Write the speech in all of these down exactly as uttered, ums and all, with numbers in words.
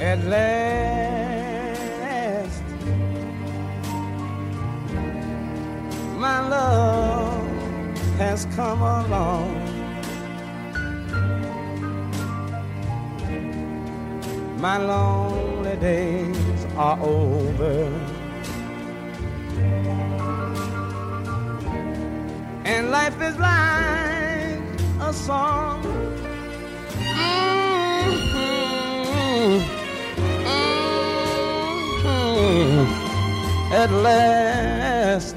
At last, my love has come along. My lonely days are over, and life is like a song. Mm-hmm. Mm-hmm. At last,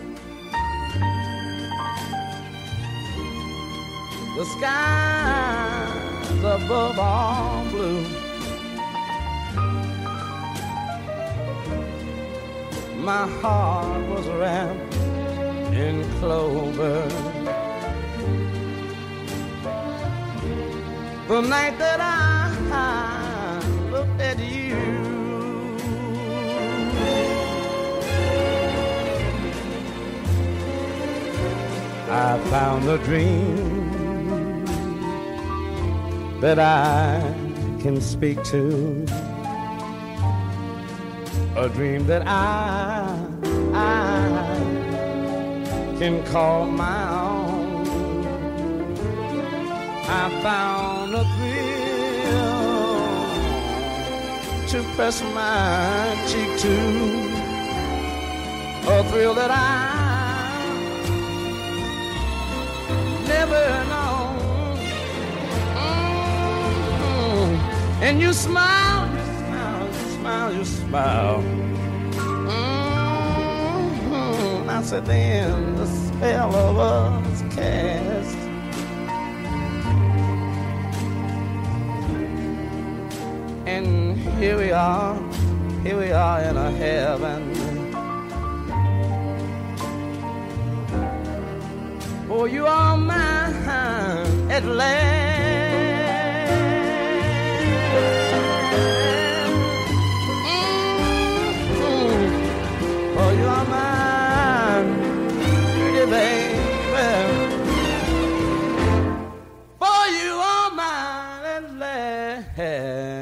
the skies above are blue. My heart was wrapped in clover. The night that I looked at you, I found a dream that I can speak to, a dream that I, I can call my own. I found a thrill to press my cheek to, a thrill that I never known. Mm-hmm. And you smile, you smile, you smile, you smile. Mm-hmm. I said then the spell of us cast. And here we are, here we are in a heaven. Oh, you are mine at last. Mm-hmm. Oh, you are mine, pretty baby. Oh, you are mine at last.